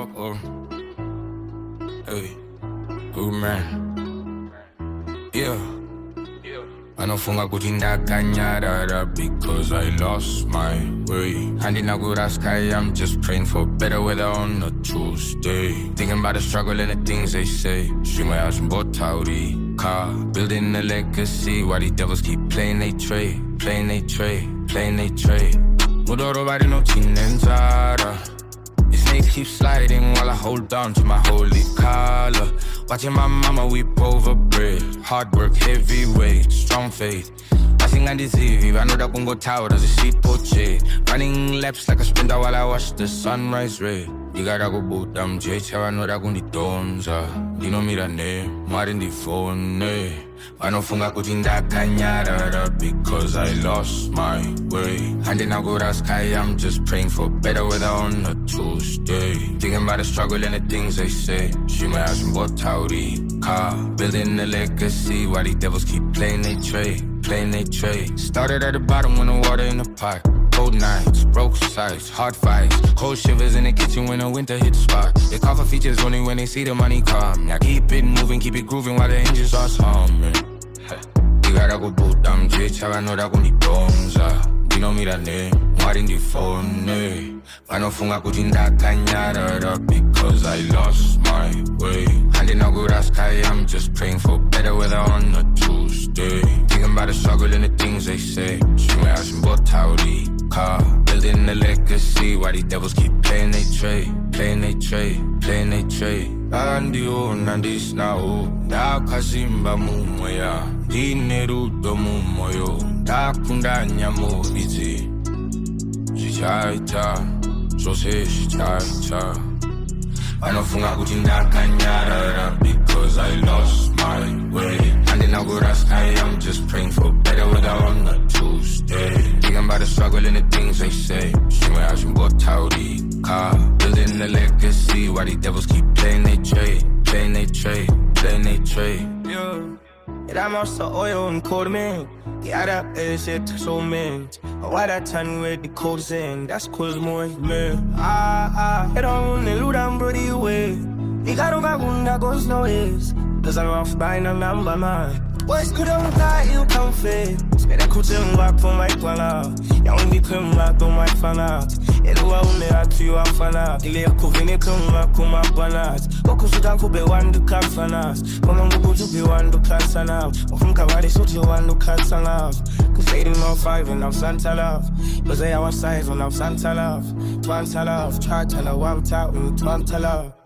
Hey, good man. Yeah. Wanafunga kuti ndakanyarara because I lost my way. Handina kura sky, I'm just praying for better weather on a Tuesday. Thinking about the struggle and the things they say. Stream my house in Botauri car, building a legacy. Why these devils keep playing they trade, playing they trade, playing they trade. Mudoro body no tinenzara. This snake keeps sliding while I hold on to my holy collar. Watching my mama weep over bread. Hard work, heavyweight, strong faith. I sing on this TV, I know that Congo Tower does a sheet poche. Running laps like a sprinter while I watch the sunrise red. You gotta go boot them jets, I know that Gundi Donza. You know me that name, more than the phone, eh. Wanafunga kuti ndakanyarara because I lost my way. Handing out the sky, I'm just praying for better weather on a Tuesday. Thinking about the struggle and the things they say. Stream my house in Botauri car, building a legacy. Why these devils keep playing they trade, playing they trade. Started at the bottom when the water in the pot. Cold nights, broke sights, hard fights. Cold shivers in the kitchen when the winter hits spot. They call for features only when they see the money come. Now keep it moving, keep it grooving while the engines are humming. You gotta go boot them jets, I know that Gundi Donza. You know me that name, more than the phone, eh. Wanafunga kuti ndakanyarara because I lost my way. Handing out good sky, I'm just praying for better weather on a Tuesday. Thinking about the struggle and the things they say. Stream my house in Botauri car, building a legacy. Why these devils keep playing they trade, playing they trade, playing they trade. Andio nandis na o, da kasimba mumoya, dinerudo mumoyo, da kundanya mobizi. Shichaita, so say shichaita. Wanafunga kuti ndakanyarara because I lost my way. Handing out good sky, I'm just praying for better weather on a Tuesday. Thinking about the struggle and the things they say. Stream my house in Botauri car, building a legacy. Why these devils keep playing they trade, playing they trade, playing they trade. Yeah, I'm also oil and cold man. Yeah, that is it, so man. Why that time with the codes in? That's cause more man. It don't loot and brody away. You gotta go when that goes no ways. Cause I'm off by no number, man. Boys could have got you comfy. Spend a couldn't walk for my plan out. Yeah, when you come back on my fan out. It was only at you and fan out. The lay cooking it come back on my banners. Go to down for be one to cut fan out. Come on, go to be one to cut fan out. Or from Cavalry, so you one to cut fan out. Cause fading on 5 and I'm Santa love. Cause they are size when I'm Santa love. Twanta love, try to love, I'm out with Twanta love.